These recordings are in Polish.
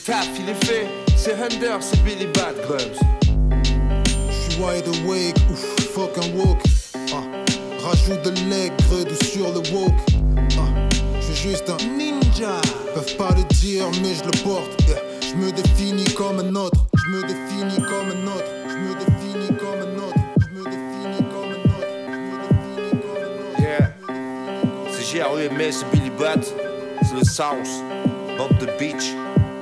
taf il est fait, c'est Under, c'est Billy Bad Grubs. J'suis wide awake, ouf, fucking woke. Rajoute de l'aigre sur le woke. J'suis juste un ninja. Peuvent pas le dire mais je le porte. J'me définis comme un autre. J'me définis comme un autre. J'me définis comme un autre. J'me définis comme un autre. J'me définis comme un autre. Yeah. C'est GRUMS, c'est Billy Bad. C'est le South. Bob the Beach.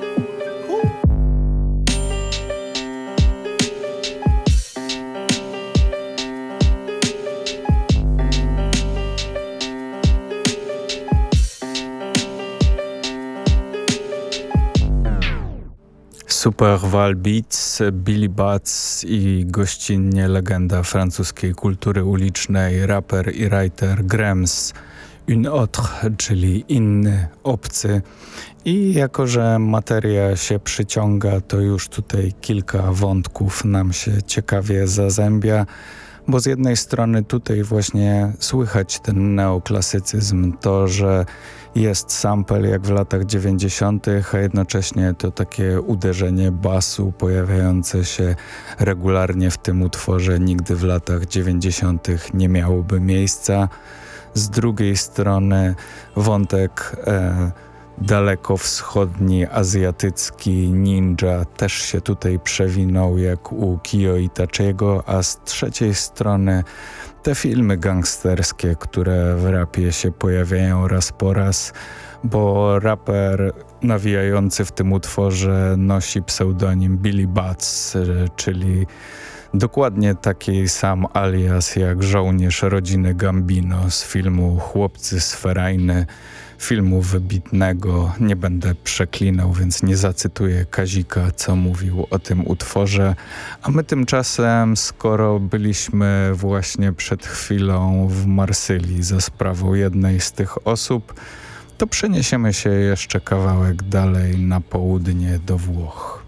Super Val Beats, Billy Bats i gościnnie legenda francuskiej kultury ulicznej, raper i writer Grams, une autre, czyli inny, obcy. I jako że materia się przyciąga, to już tutaj kilka wątków nam się ciekawie zazębia, bo z jednej strony tutaj właśnie słychać ten neoklasycyzm, to, że jest sample jak w latach 90., a jednocześnie to takie uderzenie basu pojawiające się regularnie w tym utworze nigdy w latach 90. nie miałoby miejsca. Z drugiej strony wątek dalekowschodni, azjatycki, ninja też się tutaj przewinął jak u Kyo Itachiego, a z trzeciej strony te filmy gangsterskie, które w rapie się pojawiają raz po raz, bo raper nawijający w tym utworze nosi pseudonim Billy Bats, czyli dokładnie taki sam alias jak żołnierz rodziny Gambino z filmu Chłopcy z Ferajny, filmu wybitnego. Nie będę przeklinał, więc nie zacytuję Kazika, co mówił o tym utworze. A my tymczasem, skoro byliśmy właśnie przed chwilą w Marsylii za sprawą jednej z tych osób, to przeniesiemy się jeszcze kawałek dalej na południe do Włoch.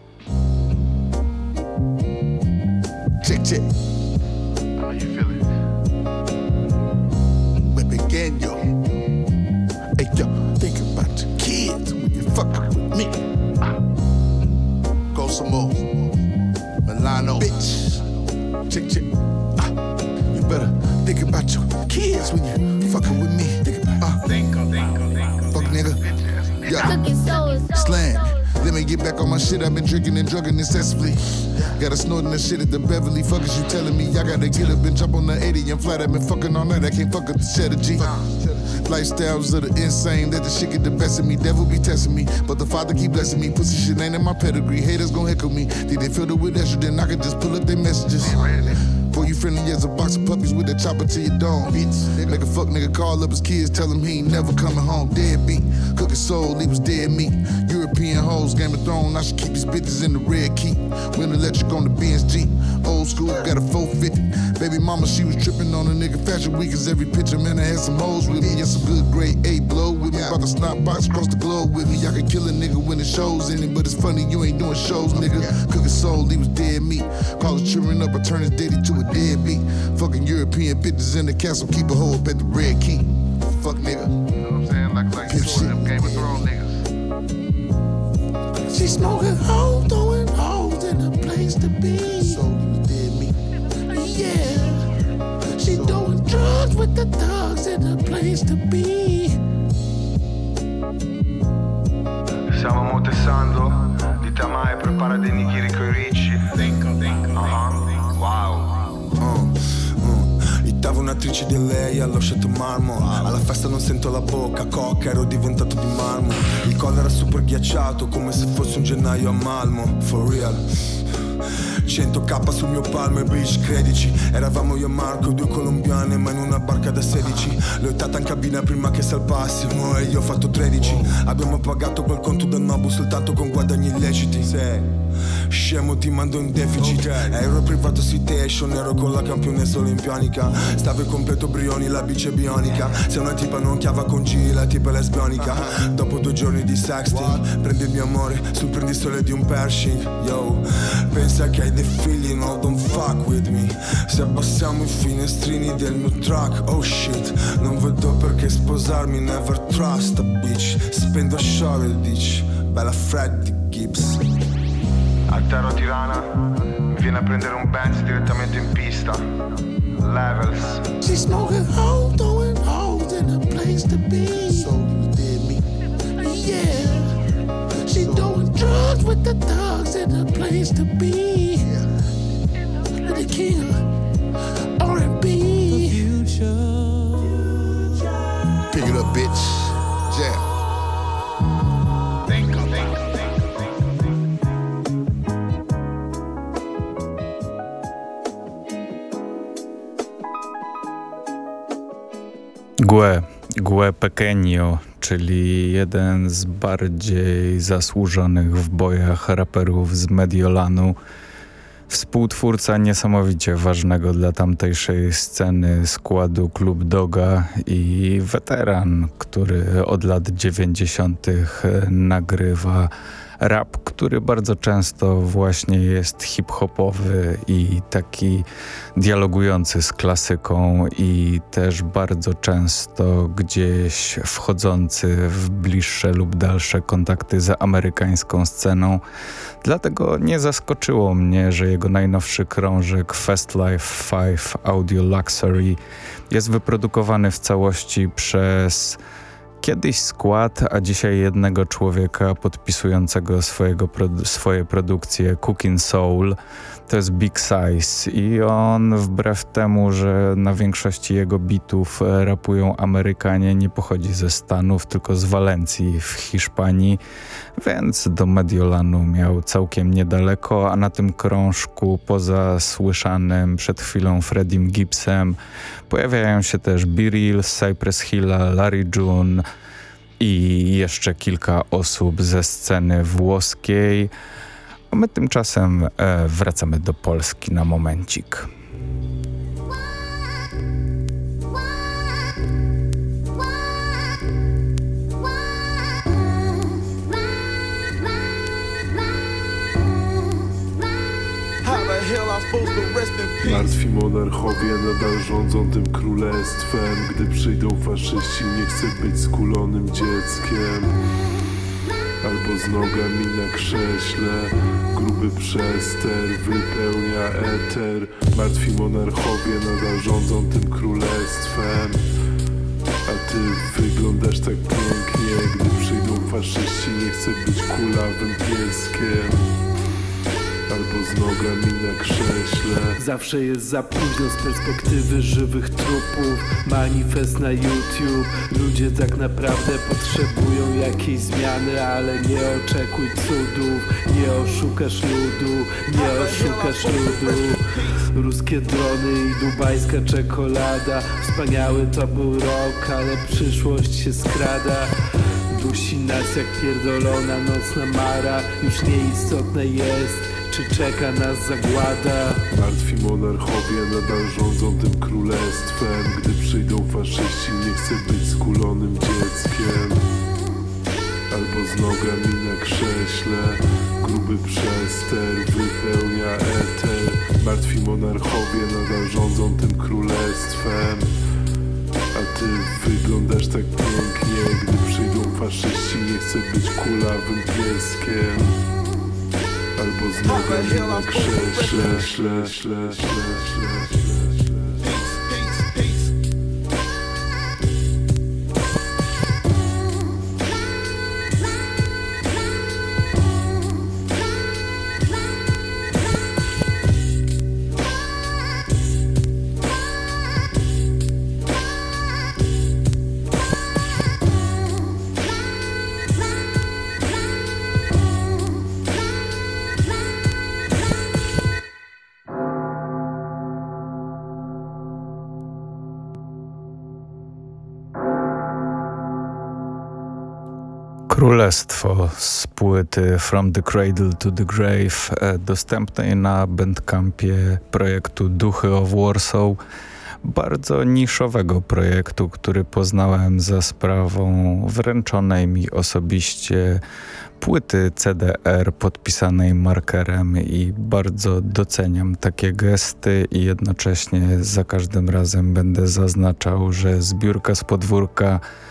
Check, check. How you feeling? Begin, yo. Hey, yo, think about your kids when you fucking with me. Go some more. Milano. Bitch. Check, check. You better think about your kids when you fucking with me. Think fuck nigga. Yeah. Slam. Let me get back on my shit. I've been drinking and drugging excessively. Gotta snorting that shit at the Beverly. Fuck is you telling me? I gotta get up and jump on the 80 and fly. I've been fucking all night. I can't fuck up the cheddar G. Lifestyles of the insane. Let the shit get the best of me. Devil be testing me, but the Father keep blessing me. Pussy shit ain't in my pedigree. Haters gon' heckle me. Think they filled it with estrogen. I can just pull up their messages. Boy, you friendly as a box of puppies with a chopper to your dome. Make a fuck nigga call up his kids, tell him he ain't never coming home. Deadbeat, cooking soul, he was dead meat. European hoes, Game of Thrones, I should keep these bitches in the red key. Went electric on the BSG. Old school, got a 450. Baby mama, she was tripping on a nigga fashion week. Cause every picture, man, I had some hoes with me. Yeah, some good grade A blow with me. About to snot box across the globe with me. I could kill a nigga when the show's in it. But it's funny, you ain't doing shows, nigga. Cooking soul, he was dead meat. Call his children up, I turn his daddy to a deadbeat. Fucking European bitches in the castle, keep a hoe up at the red key. Fuck nigga. You know what I'm saying? Like pimp shit. Them Game of Thrones niggas. She smoking hoes, throwing hoes in a place to be. So he was dead meat. Yeah. She doing drugs with the thugs in a place to be. Stiamo montessando di Tamai, prepara dei nigiri coi ricci. Wow. Davo un'attrice di lei allo scelto marmo. Alla festa non sento la bocca, cocca, ero diventato di marmo. Il collo era super ghiacciato, come se fosse un gennaio a Malmo. For real. 100k sul mio palmo e bitch, credici. Eravamo io e Marco, due colombiane, ma in una barca da 16. L'ho ittata in cabina prima che salpassimo e io ho fatto 13. Abbiamo pagato quel conto da Nobu soltanto con guadagni illeciti. Scemo, ti mando in deficit. Ero privato citation, ero con la campionessa olimpianica. Stavo in completo Brioni, la bice bionica. Se una tipa non chiava con G, la tipa è lesbionica. Dopo 2 giorni di sexting, prendi il mio amore sul prendisole di un Pershing. Yo, pensa che hai dei figli, no, don't fuck with me. Se abbassiamo i finestrini del mio truck, oh shit. Non vedo perché sposarmi, never trust a bitch. Spendo a sciare, dici. bella Freddy Gibbs. A Terra Tirana mi viene a prendere un Benz direttamente in pista. Levels. She's smoking hoes, throwing hoes in a place to be. So you did me. Yeah. She doing drugs with the thugs in a place to be. With the king of R&B. Pick it up, bitch. Jam. Gue Pequeño, czyli jeden z bardziej zasłużonych w bojach raperów z Mediolanu, współtwórca niesamowicie ważnego dla tamtejszej sceny składu Club Doga i weteran, który od lat 90. nagrywa rap, który bardzo często właśnie jest hip-hopowy i taki dialogujący z klasyką i też bardzo często gdzieś wchodzący w bliższe lub dalsze kontakty z amerykańską sceną. Dlatego nie zaskoczyło mnie, że jego najnowszy krążek Festlife 5 Audio Luxury jest wyprodukowany w całości przez kiedyś skład, a dzisiaj jednego człowieka podpisującego swoje produkcje, Cooking Soul. To jest Big Size i on wbrew temu, że na większości jego bitów rapują Amerykanie, nie pochodzi ze Stanów, tylko z Walencji w Hiszpanii, więc do Mediolanu miał całkiem niedaleko, a na tym krążku poza słyszanym przed chwilą Freddym Gibbsem pojawiają się też B-Real, Cypress Hilla, Larry June i jeszcze kilka osób ze sceny włoskiej. A my tymczasem wracamy do Polski na momencik. Martwi monarchowie nadal rządzą tym królestwem. Gdy przyjdą faszyści, nie chcę być skulonym dzieckiem. Albo z nogami na krześle, gruby przester wypełnia eter. Martwi monarchowie nadal rządzą tym królestwem. A ty wyglądasz tak pięknie. Gdy przyjdą faszyści, nie chcę być kulawym pieskiem. Albo z nogami na krześle. Zawsze jest za późno z perspektywy żywych trupów. Manifest na YouTube. Ludzie tak naprawdę potrzebują jakiejś zmiany, ale nie oczekuj cudów. Nie oszukasz ludu, nie oszukasz ludu. Ruskie drony i dubajska czekolada. Wspaniały to był rok, ale przyszłość się skrada. Dusi nas jak pierdolona nocna mara. Już nieistotne jest, czy czeka nas zagłada. Martwi monarchowie nadal rządzą tym królestwem. Gdy przyjdą faszyści, nie chcę być skulonym dzieckiem. Albo z nogami na krześle, gruby przester wypełnia eter. Martwi monarchowie nadal rządzą tym królestwem. A ty wyglądasz tak pięknie. Gdy przyjdą faszyści, nie chcę być kulawym pieskiem. Albo z nogami na krześle. Królestwo z płyty From the Cradle to the Grave, dostępnej na Bandcampie projektu Duchy of Warsaw, bardzo niszowego projektu, który poznałem za sprawą wręczonej mi osobiście płyty CDR podpisanej markerem i bardzo doceniam takie gesty i jednocześnie za każdym razem będę zaznaczał, że zbiórka z podwórka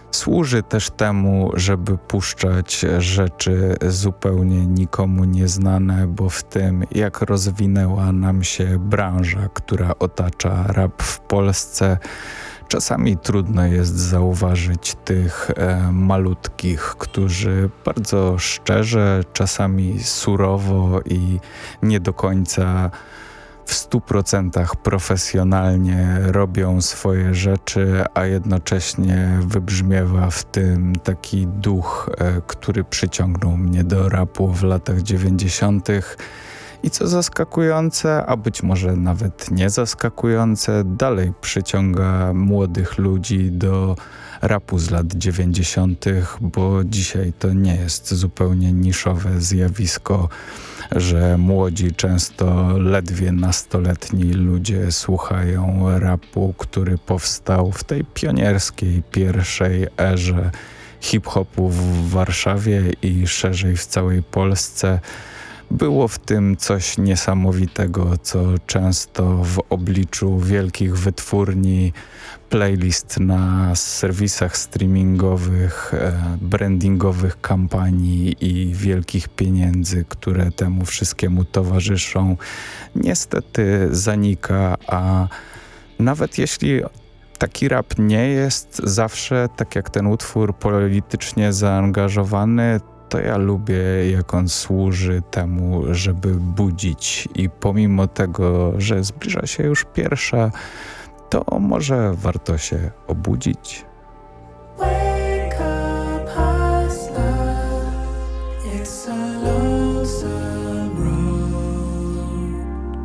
Służy też temu, żeby puszczać rzeczy zupełnie nikomu nieznane, bo w tym, jak rozwinęła nam się branża, która otacza rap w Polsce, czasami trudno jest zauważyć tych malutkich, którzy bardzo szczerze, czasami surowo i nie do końca w 100% profesjonalnie robią swoje rzeczy, a jednocześnie wybrzmiewa w tym taki duch, który przyciągnął mnie do rapu w latach 90. I co zaskakujące, a być może nawet nie zaskakujące, dalej przyciąga młodych ludzi do rapu z lat 90., bo dzisiaj to nie jest zupełnie niszowe zjawisko, że młodzi, często ledwie nastoletni ludzie słuchają rapu, który powstał w tej pionierskiej pierwszej erze hip-hopu w Warszawie i szerzej w całej Polsce. Było w tym coś niesamowitego, co często w obliczu wielkich wytwórni, playlist na serwisach streamingowych, brandingowych kampanii i wielkich pieniędzy, które temu wszystkiemu towarzyszą, niestety zanika, a nawet jeśli taki rap nie jest zawsze, tak jak ten utwór, politycznie zaangażowany, to ja lubię, jak on służy temu, żeby budzić, i pomimo tego, że zbliża się już pierwsza, to może warto się obudzić. Wake up, hustler. It's a lonesome road.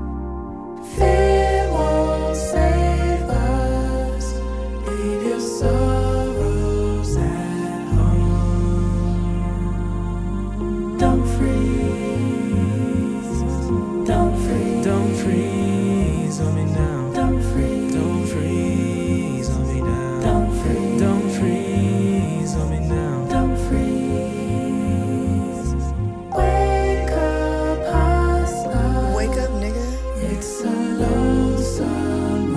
Fear won't save us. Leave your sorrows at home. Don't freeze. Don't freeze. Don't freeze on me now. Don't freeze. Don't freeze on me now. Don't freeze. Don't freeze on me now. Don't freeze. Wake up, hustler. Wake up, nigga. It's a lonesome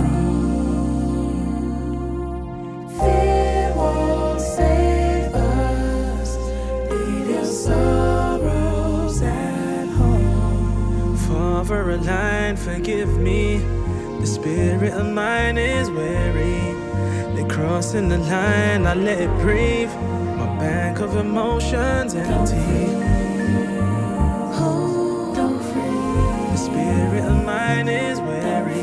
road. Fear won't save us. Leave your sorrows at home. For a line, forgive me. The spirit of mine is weary. They're crossing the line, I let it breathe. My bank of emotions empty. Don't freeze. The spirit of mine is weary.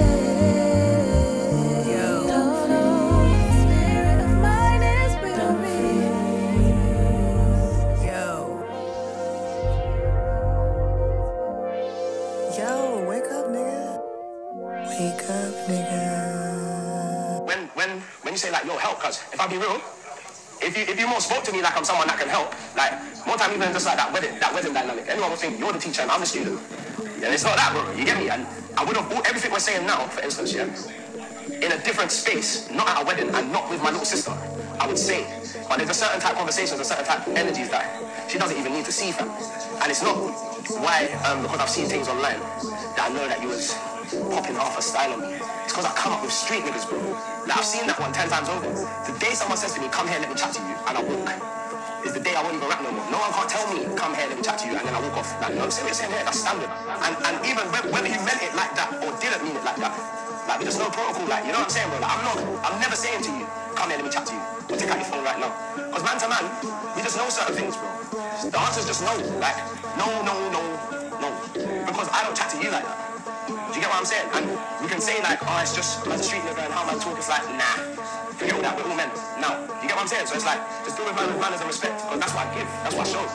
Don't freeze. Spirit of mine is weary. Yo, wake up, nigga. Wake up, nigga. When you say like, yo, help, cuz if I be real, if you more spoke to me like I'm someone that can help, like more time even just like that wedding dynamic, anyone would think you're the teacher and I'm the student. And it's not that, bro. You get me? And I would have bought everything we're saying now, for instance, yeah, in a different space, not at a wedding and not with my little sister. I would say, but there's a certain type of conversations, a certain type of energies that she doesn't even need to see, fam. And it's not why, because I've seen things online that I know that you was popping half a style on me. It's because I come up with street niggas, bro. Like, I've seen that one 10 times over. The day someone says to me, come here, let me chat to you, and I walk, is the day I won't even rap no more. No one can't tell me, come here, let me chat to you, and then I walk off. Like, no, say what you're saying here, that's standard. And even whether you meant it like that or didn't mean it like that, like, there's no protocol, like, you know what I'm saying, bro? Like, I'm never saying to you, come here, let me chat to you, or take out your phone right now. Because man to man, we just know certain things, bro. The answer's just no. Like, no. Because I don't chat to you like that. Do you get what I'm saying? And we can say like, oh, it's just as a street nigga and how man talk. It's like, nah, forget all that. We're all men now. You get what I'm saying? So it's like, just do it with manners and respect. Because that's what I give. That's what I show.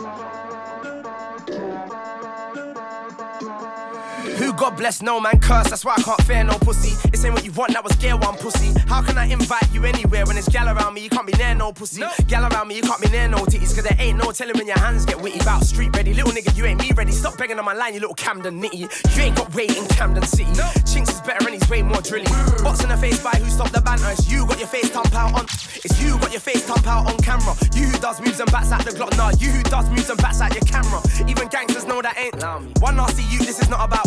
Who God bless, no man curse, that's why I can't fear no pussy. This ain't what you want, that was gear one pussy. How can I invite you anywhere when there's gal around me, you can't be near no pussy. No. Gal around me, you can't be near no titties. Cause there ain't no telling when your hands get witty. Bout street ready, little nigga, you ain't me ready. Stop begging on my line, you little Camden nitty. You ain't got weight in Camden City. No. Chinks is better and he's way more drilly. Box in the face by who stopped the banter. It's you got your face thump out on. It's you got your face thump out on camera. You who does moves and bats at the Glock. Nah, you who does moves and bats at your camera. Even gangsters know that ain't allow me. One nasty you, this is not about words. You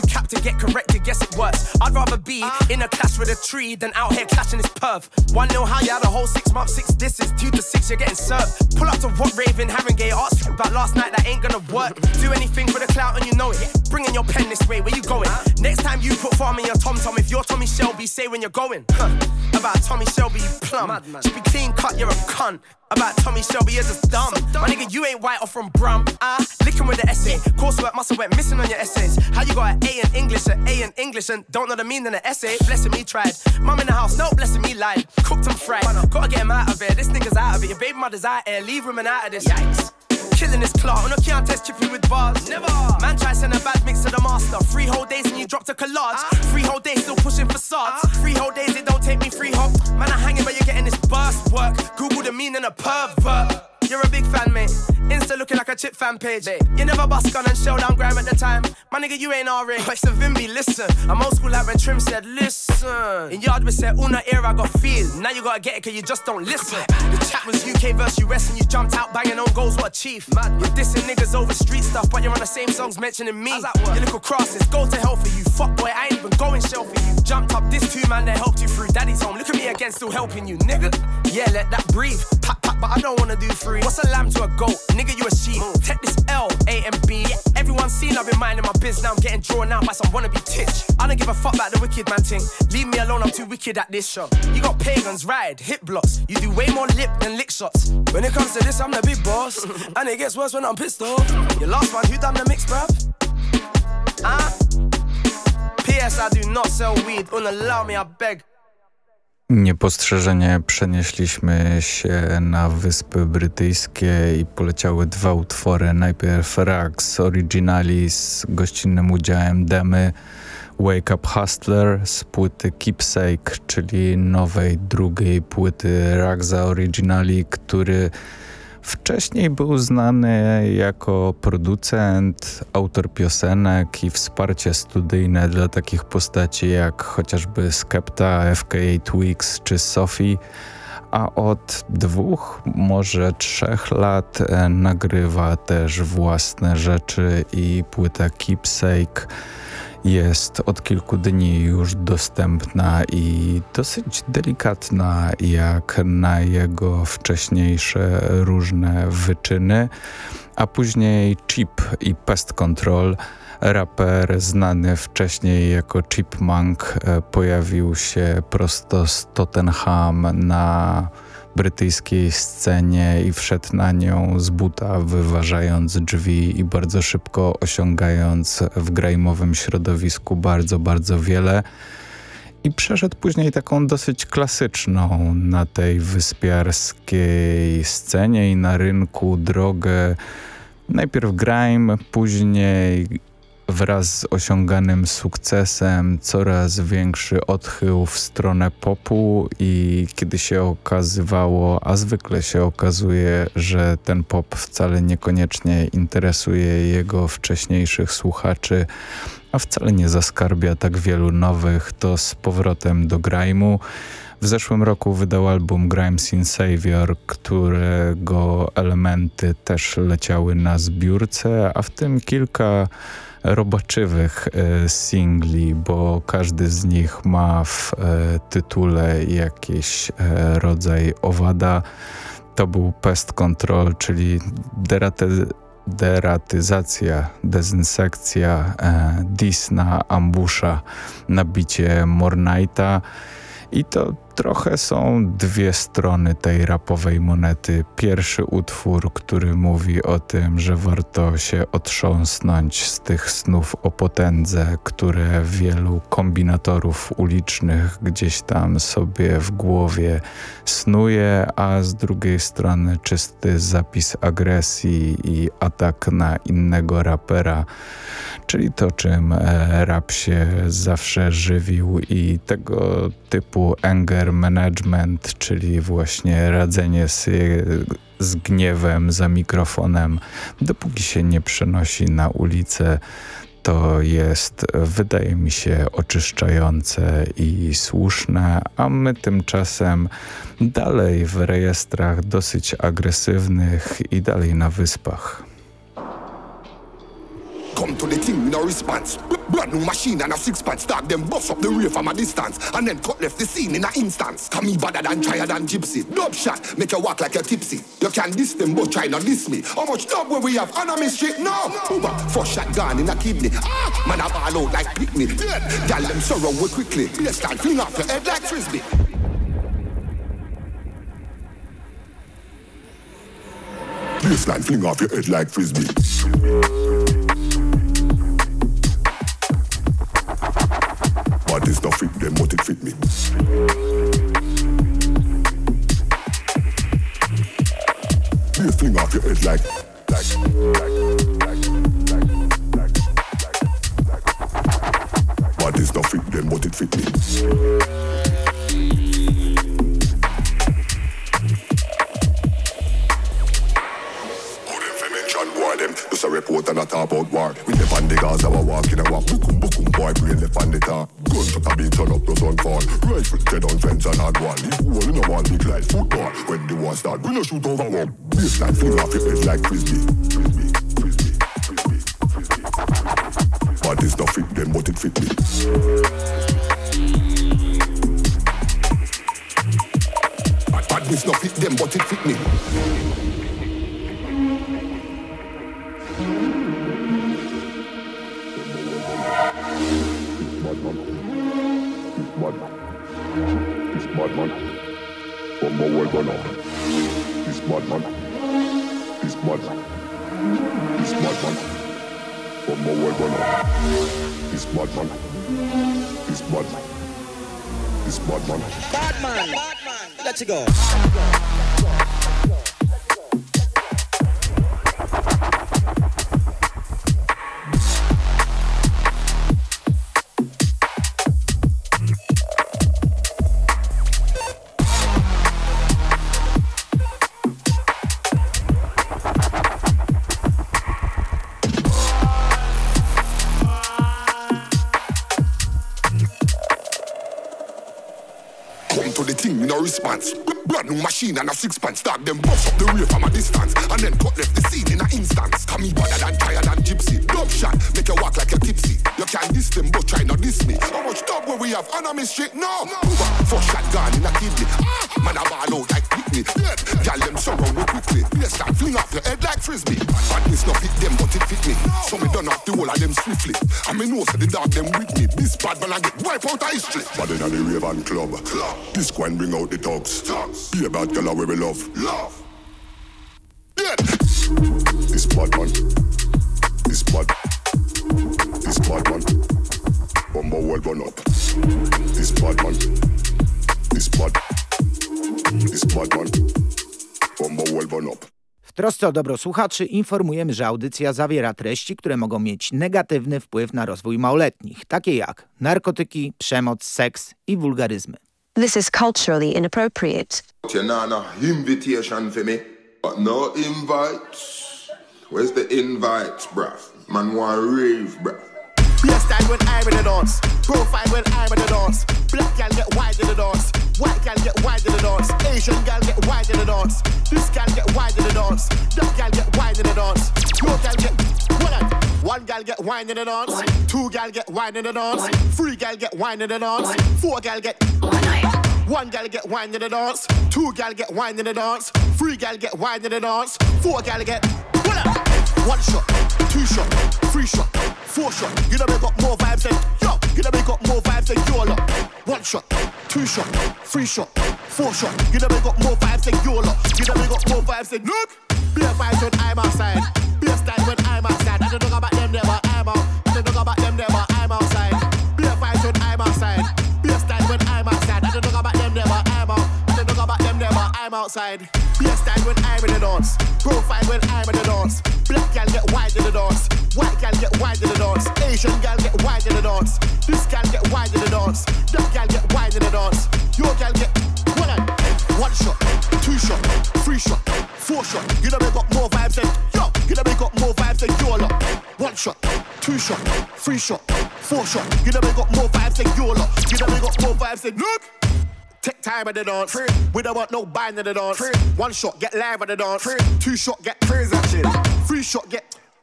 cap to get corrected, guess it works. I'd rather be in a clash with a tree than out here clashing this perv. 1-0 how you had a whole 6 months, 6 disses, 2 to 6 you're getting served. Pull up to what raving, Haringey, ask about last night, that ain't gonna work. Do anything for the clout and you know it. Bringing your pen this way, where you going? Next time you put farm in your tom-tom, if you're Tommy Shelby, say when you're going. About Tommy Shelby, you plum. Should be clean cut, you're a cunt. About Tommy Shelby, you're just dumb. My nigga, you ain't white or from Brum. Licking with the essay. Coursework must have went missing on your essays. How you got an A in English, an A in English, and don't know the meaning of the essay? Blessing me tried. Mum in the house, no blessing me lied. Cooked and fried. Gotta get him out of here. This nigga's out of it. Your baby mother's out here. Leave women out of this. Yikes. Killing this clock, on a can't test chippy with bars. Never. Man try send a bad mix to the master. 3 whole days and you dropped a collage. 3 whole days still pushing facades. 3 whole days it don't take me free hop. Man I'm hanging but you're getting this burst work. Google the meaning of pervert. You're a big fan, mate. Insta looking like a chip fan page. You never bust gun and shell down grime at the time. My nigga, you ain't R.A. Oh, it's a Vimby, listen. I'm old school like when Trim said, listen. In yard we said, una era got feel. Now you gotta get it cause you just don't listen. The chat was UK versus US and you jumped out banging on goals, what a chief. You're dissing niggas over street stuff, but you're on the same songs mentioning me. Your little crosses, go to hell for you. Fuck boy, I ain't even going shell for you. Jumped up this 2 man that helped you through daddy's home. Look at me again, still helping you, nigga. Yeah, let that breathe. Pack, but I don't wanna do 3. What's a lamb to a goat? Nigga, you a sheep. Take this L, A and B. Everyone's seen I've been minding my biz. Now I'm getting drawn out by some wannabe titch. I don't give a fuck about the wicked man thing. Leave me alone, I'm too wicked at this show. You got pagans, ride, hit blocks. You do way more lip than lick shots. When it comes to this, I'm the big boss. And it gets worse when I'm pissed off. Your last one, who done the mix, bruv? P.S. I do not sell weed. Allow me, I beg. Niepostrzeżenie przenieśliśmy się na Wyspy Brytyjskie i poleciały 2 utwory. Najpierw Rags Originali z gościnnym udziałem Demy, Wake Up Hustler z płyty Keepsake, czyli nowej, drugiej płyty Ragsa Originali, który wcześniej był znany jako producent, autor piosenek i wsparcie studyjne dla takich postaci jak chociażby Skepta, FKA Twigs czy Sophie, a od 2, może 3 lat nagrywa też własne rzeczy i płyta Keepsake jest od kilku dni już dostępna i dosyć delikatna jak na jego wcześniejsze różne wyczyny, a później Chip i Pest Control. Raper znany wcześniej jako Chipmunk pojawił się prosto z Tottenham na brytyjskiej scenie i wszedł na nią z buta, wyważając drzwi i bardzo szybko osiągając w grajmowym środowisku bardzo, bardzo wiele. I przeszedł później taką dosyć klasyczną na tej wyspiarskiej scenie i na rynku drogę. Najpierw grime, później wraz z osiąganym sukcesem coraz większy odchył w stronę popu i kiedy się okazywało, a zwykle się okazuje, że ten pop wcale niekoniecznie interesuje jego wcześniejszych słuchaczy, a wcale nie zaskarbia tak wielu nowych, to z powrotem do grime'u. W zeszłym roku wydał album Grime Scene Savior, którego elementy też leciały na zbiórce, a w tym kilka robaczywych singli, bo każdy z nich ma w tytule jakiś rodzaj owada. To był Pest Control, czyli deratyzacja, dezynsekcja, diss na Ambusha na bicie Mornighta. I to trochę są 2 strony tej rapowej monety. Pierwszy utwór, który mówi o tym, że warto się otrząsnąć z tych snów o potędze, które wielu kombinatorów ulicznych gdzieś tam sobie w głowie snuje, a z drugiej strony czysty zapis agresji i atak na innego rapera, czyli to, czym rap się zawsze żywił i tego typu anger management, czyli właśnie radzenie sobie z gniewem za mikrofonem, dopóki się nie przenosi na ulicę, to jest, wydaje mi się, oczyszczające i słuszne, a my tymczasem dalej w rejestrach dosyć agresywnych i dalej na wyspach. Come to the team, me no response. Brand new machine and a six-pants. Start them bust up the rear from a distance. And then cut left the scene in an instance. Come me better than Chaya than Gypsy. Dub shot, make you walk like you're tipsy. You can diss them but try not diss me. How much dub where we have enemy shit? No! Uber, first shot gone in a kidney. Man I ball out like picnic. Gal them surround way quickly. Baseline fling off your head like frisbee. Baseline fling off your head like frisbee. But this not fit them, but it fit me. Bass fling off your head like. But this not fit them, but it fit me. Just a report and a talk about war. We left on the Gaza, we walk in a walk. Bookum, bookum, boy, brain left on the tar. Gunshot a beat, turn up, no sun fall. Rifle, dead on fence and hard wall. Leave wall in a wall, big like football. When the war start, we no shoot over one. Baseline fling off your head like frisbee. But this not fit them, but it fit me. But this not fit them, but it fit me. This bad man, from my world run up. This bad man, this bad man, this bad man, from my world run up. This bad man, this bad man, this bad man. Bad man, let you go. Response. Brand new machine and a six-pants. Start them bust up the rear from a distance. And then cut left the scene in an instance. Come me better than Chaya than Gypsy. Dub shot, make you walk like you're tipsy. You can diss them but try not diss me. How much dub where we have enemy shit? No! Uber, first shot gone in a kidney. Man I ball out like picnic. Gal them surround me quickly. Baseline fling off your head like frisbee. But this not fit them but it fit me. So me done off the whole of them swiftly. And me know so the dog them with me. This bad man I get wipe out of history. But in the Raven Club. This one bring out the dogs. Be a bad girl where we love. Yeah. This bad man. This bad man. From my world run up. This bad man. This bad man. From my world run up. W trosce o dobro słuchaczy informujemy, że audycja zawiera treści, które mogą mieć negatywny wpływ na rozwój małoletnich, takie jak narkotyki, przemoc, seks i wulgaryzmy. This is culturally inappropriate. No invitation for me, but no invites. Where's the invites, bruv? Man want rave, bruv. Hairstyle when I'm in the dance. Profile when I'm in the dance. Black gal get wide in the dance. White gal get wide in the dance. Asian gal get wide in the dance. This gal get wide in the dance. That gal get wide in the dance. Your gal get one gal get wine in the dance. Two gal get wine in the dance. Three gal get wine in the dance. Four gal get one gal get wine in the dance. Two gal get wine in the dance. Three gal get wine in the dance. Four gal get one shot, two shot, three shot, four shot. You know we got more vibes than yo. You know we got more vibes than your lot. One shot, two shot, three shot, four shot. You know we got more vibes than your lot. You know we got more vibes than look. Beer vibes when I'm outside. Beer style when I'm outside. I don't know about them there, but I'm out. I don't know about them there, but I'm outside. Beer vibes when I'm outside. Beer style when I'm outside. I don't know about them there, but I'm out. I don't know about them there, but I'm outside. Beer style when I'm in the dance. Profile when I'm in the dance. Black gal get wide in the dance. White gal get wide in the dance. Asian gal get wide in the dance. This gal get wide in the dance. That gal get wide in the dance. Your gal get one shot, two shot, three shot, four shot. You know we got more vibes than yo. You know we got more vibes than your lot. One shot, two shot, three shot, four shot. You know we got more vibes than your lot. You know we got more vibes than look. Take time at the dance. We don't want no bind in the dance. One shot, get live at the dance. Two shot, get praise action. Three shot, get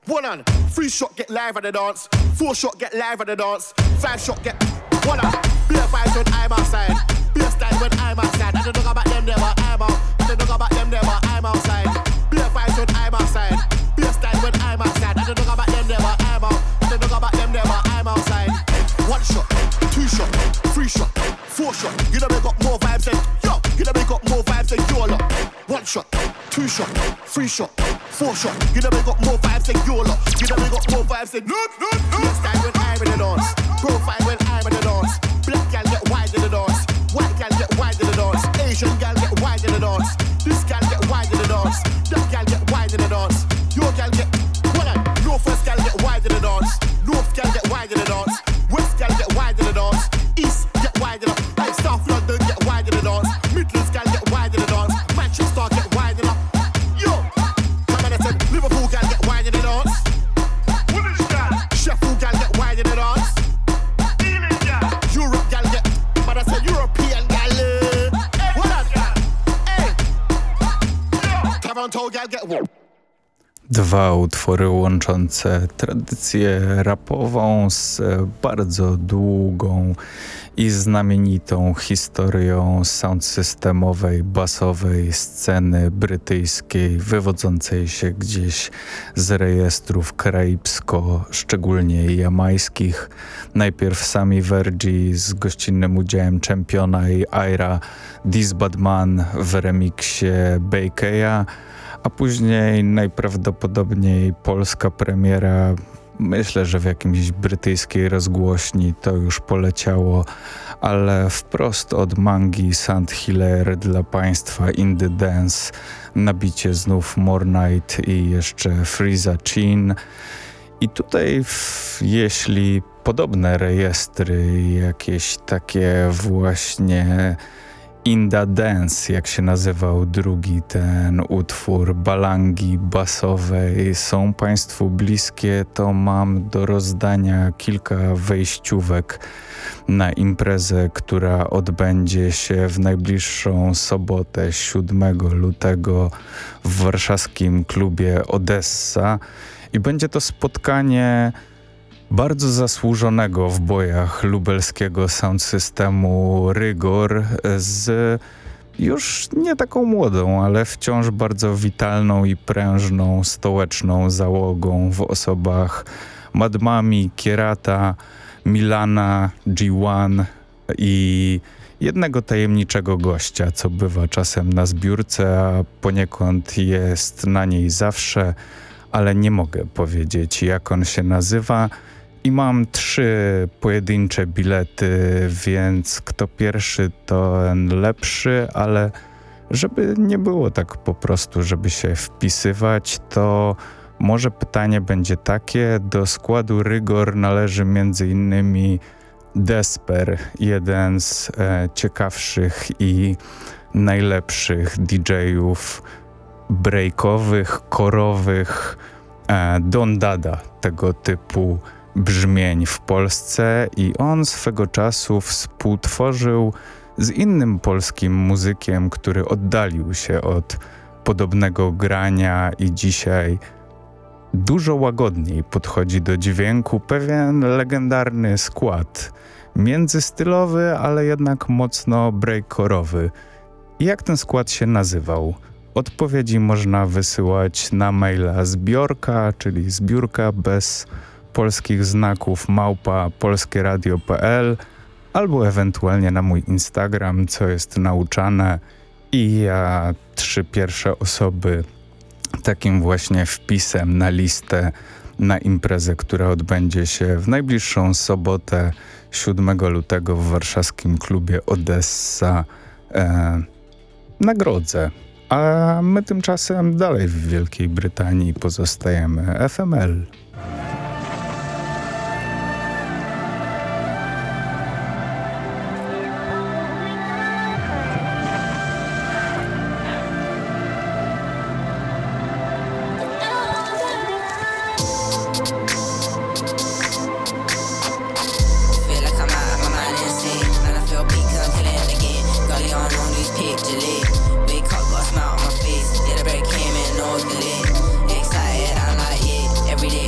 One on. 3 shot, get live at the dance. 4 shot, get live at the dance. 5 shot, get one on. Beer vibes when I'm outside. Beer style when I'm outside. I don't know about them there, but I'm out. I don't know about them there, but I'm outside. Beer vibes when I'm outside. Beer style when I'm outside. I don't know about them there, but I'm out. I don't know about them there, but I'm outside. 1 shot, 2 shot, 3 shot, 4 shot. You know we got more vibes than yo. You know we got more vibes than your lot. 1 shot, 2 shot, 3 shot, 4 shot. You know we got more vibes than your lot. You know we got more vibes than no. Beer style when I'm in the dance. Profile when I'm in the dance. Black gal get wide in the dance. White gal get wide in the dance. Asian gal get wide in the dance. This gal get wide in the dance. That gal get wide in the dance. Your gal get what? Northwest gal get wide in the dance. North gal get wide in the dance. West gal get wide in the dance. East get wide in the dance. South London get wide in the dance. Midlands gal get wide in the dance. Manchester get wide in the yo. Come on, I said Liverpool gal get wide in the dance. Sheffield gal get wide in the dance. Europe gal get, but I said European gal. What up? Hey, Toronto gal get what? 2 utwory łączące tradycję rapową z bardzo długą i znamienitą historią sound systemowej, basowej sceny brytyjskiej, wywodzącej się gdzieś z rejestrów karaibsko, szczególnie jamajskich. Najpierw Sammy Vergi z gościnnym udziałem Championa i Ira This Bad Man w remiksie Bakeya, a później najprawdopodobniej polska premiera, myślę, że w jakimś brytyjskiej rozgłośni to już poleciało, ale wprost od Mangi St. Hilaire dla Państwa Indie Dance, nabicie znów More Night i jeszcze Freeza Chin. I tutaj jeśli podobne rejestry, jakieś takie właśnie Inda Dance, jak się nazywał drugi ten utwór balangi basowej, są Państwu bliskie, to mam do rozdania kilka wejściówek na imprezę, która odbędzie się w najbliższą sobotę 7 lutego w warszawskim klubie Odessa i będzie to spotkanie bardzo zasłużonego w bojach lubelskiego sound systemu Rygor z już nie taką młodą, ale wciąż bardzo witalną i prężną stołeczną załogą w osobach Madmami, Kierata, Milana, G1 i jednego tajemniczego gościa, co bywa czasem na zbiórce, a poniekąd jest na niej zawsze, ale nie mogę powiedzieć, jak on się nazywa. I mam 3 pojedyncze bilety, więc kto pierwszy, to ten lepszy, ale żeby nie było tak po prostu, żeby się wpisywać, to może pytanie będzie takie. Do składu Rygor należy m.in. Desper, jeden z ciekawszych i najlepszych DJ-ów breakowych, korowych, Don Dada, tego typu brzmień w Polsce, i on swego czasu współtworzył z innym polskim muzykiem, który oddalił się od podobnego grania i dzisiaj dużo łagodniej podchodzi do dźwięku, pewien legendarny skład, międzystylowy, ale jednak mocno breakcore'owy. I jak ten skład się nazywał? Odpowiedzi można wysyłać na maila zbiorka, czyli zbiórka bez polskich znaków @polskieradio.pl albo ewentualnie na mój Instagram, co jest nauczane, i ja 3 pierwsze osoby takim właśnie wpisem na listę na imprezę, która odbędzie się w najbliższą sobotę 7 lutego w warszawskim klubie Odessa, nagrodzę. A my tymczasem dalej w Wielkiej Brytanii pozostajemy. FML. Every day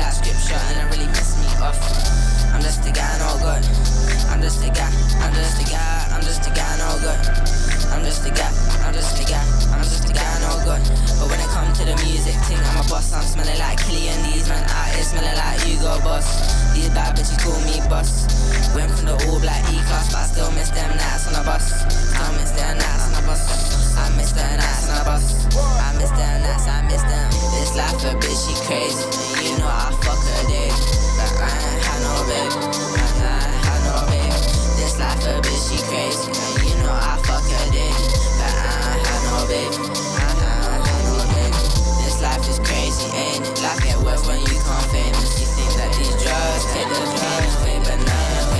like scripture and it really pissed me off. I'm just a guy, no good. I'm just a guy, I'm just a guy, I'm just a guy, no good. I'm just a guy, I'm just a guy, I'm just a guy, no good. But when it comes to the music thing, I'm a boss. I'm smelling like Killian, these man out here smelling like Hugo Boss. These bad bitches call me boss. Went from the all black E-class, but I still miss them nights on the bus. I miss them nights on the bus. I miss them nights on the bus. I miss them nights, I miss them. This life a bitch, she crazy. You know I fuck her day. Like I ain't had no baby. Like I ain't had no baby. This life a bitch, she crazy. You know I fuck her day. Like I ain't had no baby. I ain't had no baby. This life is crazy, ain't it? Life get worse when you can't famous. You think that these drugs take the pain away, but nah.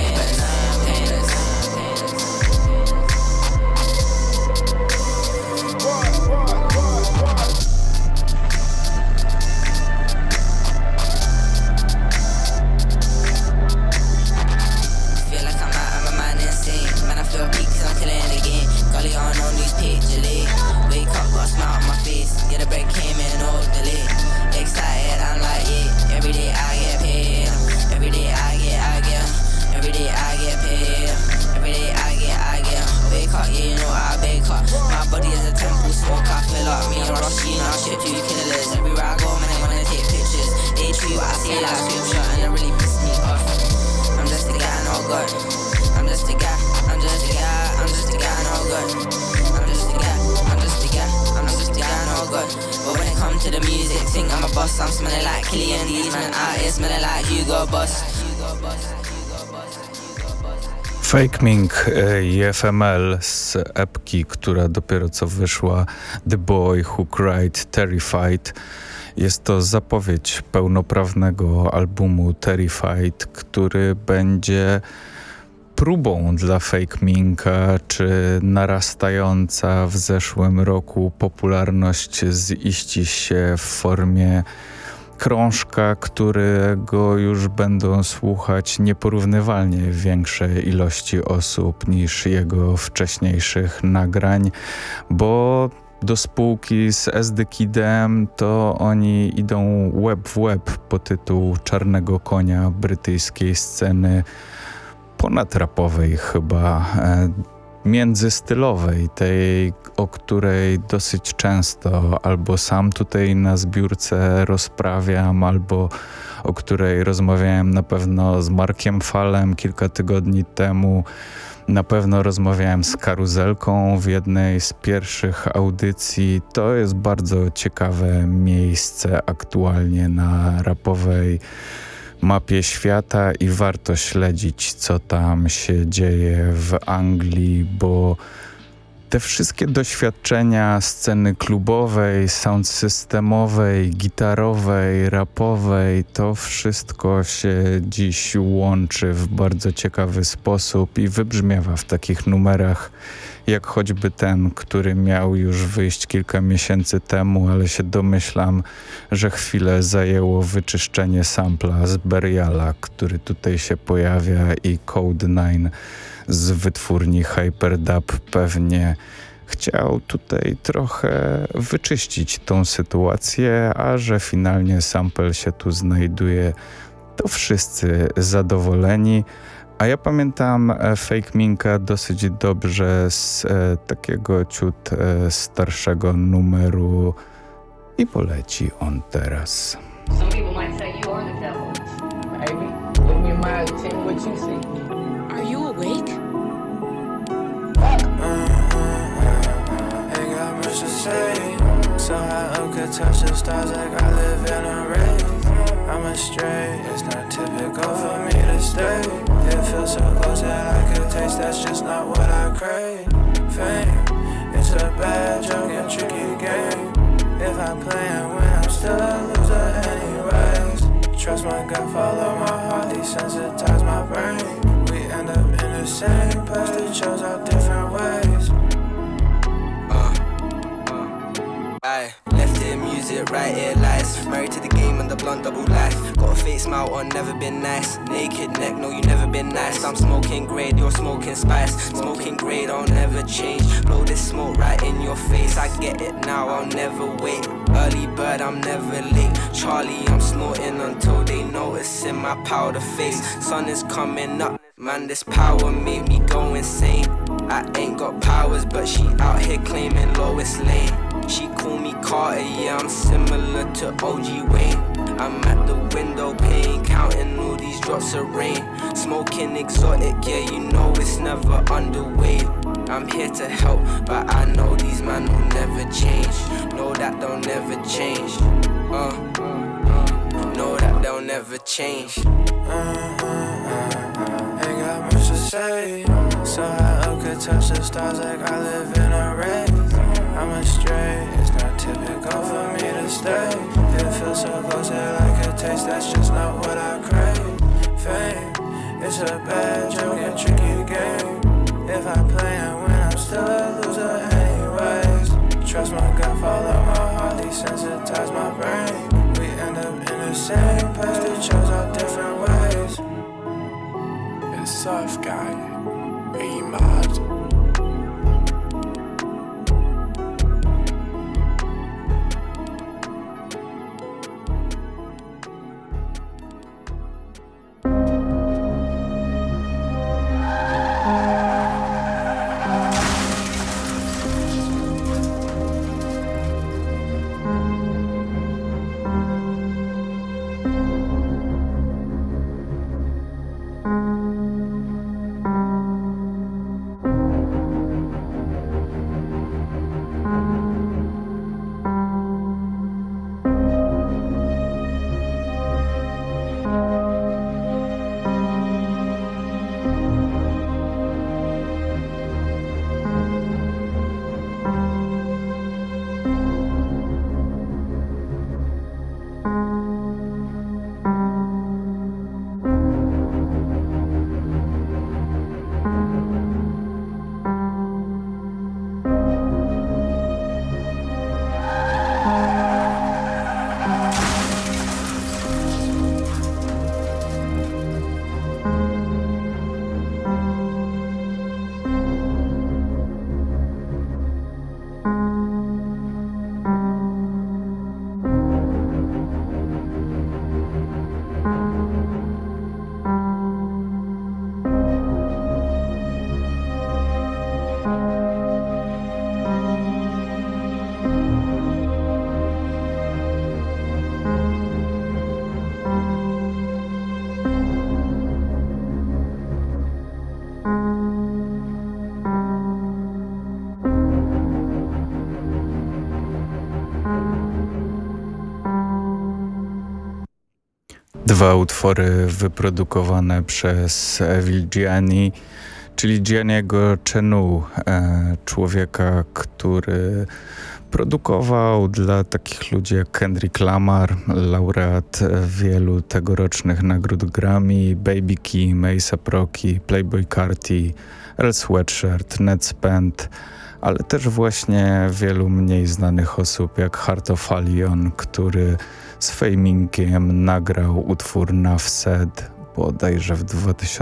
Fake Mink i FML z epki, która dopiero co wyszła, The Boy Who Cried Terrified. Jest to zapowiedź pełnoprawnego albumu Terrified, który będzie próbą dla Fake Minka, czy narastająca w zeszłym roku popularność ziści się w formie krążka, którego już będą słuchać nieporównywalnie większe ilości osób niż jego wcześniejszych nagrań, bo do spółki z SD Kidem to oni idą łeb w łeb po tytuł Czarnego Konia brytyjskiej sceny ponadrapowej chyba, międzystylowej, tej, o której dosyć często albo sam tutaj na zbiórce rozprawiam, albo o której rozmawiałem na pewno z Markiem Falem kilka tygodni temu. Na pewno rozmawiałem z Karuzelką w jednej z pierwszych audycji. To jest bardzo ciekawe miejsce aktualnie na rapowej mapie świata i warto śledzić, co tam się dzieje w Anglii, bo te wszystkie doświadczenia sceny klubowej, sound systemowej, gitarowej, rapowej, to wszystko się dziś łączy w bardzo ciekawy sposób i wybrzmiewa w takich numerach, jak choćby ten, który miał już wyjść kilka miesięcy temu, ale się domyślam, że chwilę zajęło wyczyszczenie sampla z Buriala, który tutaj się pojawia, i Code 9 z wytwórni Hyperdub pewnie chciał tutaj trochę wyczyścić tą sytuację, a że finalnie sample się tu znajduje, to wszyscy zadowoleni. A ja pamiętam Fake Minka dosyć dobrze z takiego ciut starszego numeru i poleci on teraz. Some people might say you are the devil. Amy, look me in my eyes, tell me what you see. Are you awake? Ain't got much to say. So high up could touch the stars like I live in a rave. I'm astray, it's not typical for me to stay. It feels so close that I could taste, that's just not what I crave. Fame, it's a bad joke and tricky game. If I'm playing when I'm still a loser anyways. Trust my gut, follow my heart, desensitize my brain. We end up in the same place, they chose our different ways. Left ear music, right ear lies. Married to the game and the blunt double life. Got a fake smile on, never been nice. Naked neck, no you never been nice. I'm smoking grade, you're smoking spice. Smoking grade, I'll never change. Blow this smoke right in your face. I get it now, I'll never wait. Early bird, I'm never late. Charlie, I'm snorting until they what's in my powder face. Sun is coming up, man, this power made me go insane. I ain't got powers, but she out here claiming Lois Lane. She call me Carter, yeah, I'm similar to OG Wayne. I'm at the window paying, counting all these drops of rain. Smoking exotic, yeah, you know it's never underway. I'm here to help, but I know these men will never change. Know that they'll never change. Know that they'll never change. Ain't got much to say, so high up could touch the stars like I live in a race. I'm astray, it's not typical for me to stay. It feels so close that I could taste, that's just not what I crave. Fame, it's a bad joke and tricky game. If I play and win, I'm still a loser anyways. Trust my gut, follow my heart, desensitize my brain. We end up in the same place, we chose our different ways. It's Surf Gang, are you mad? Dwa utwory wyprodukowane przez Evil Gianni, czyli Gianniego Chenu, człowieka, który produkował dla takich ludzi jak Kendrick Lamar, laureat wielu tegorocznych nagród Grammy, Baby Key, A$AP Rocky, Playboi Carti, Earl Sweatshirt, Ned Spence, ale też właśnie wielu mniej znanych osób jak Heart of Alien, który z Famingiem nagrał utwór Nuff Said bodajże w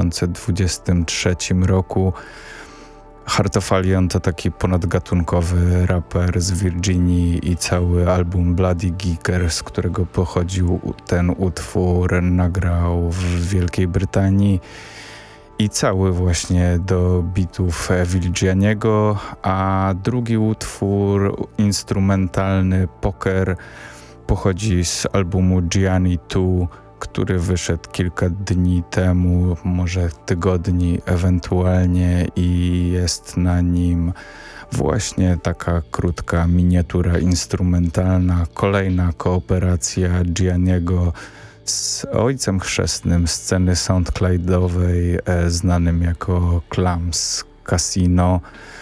2023 roku. Heart of Alien to taki ponadgatunkowy raper z Virginii i cały album Bloody Geeker, z którego pochodził ten utwór, nagrał w Wielkiej Brytanii i cały właśnie do bitów Evil Gianniego, a drugi utwór instrumentalny Poker pochodzi z albumu Gianni 2, który wyszedł kilka dni temu, może tygodni ewentualnie, i jest na nim właśnie taka krótka miniatura instrumentalna, kolejna kooperacja Gianniego z ojcem chrzestnym sceny soundcloudowej, znanym jako Clams Casino.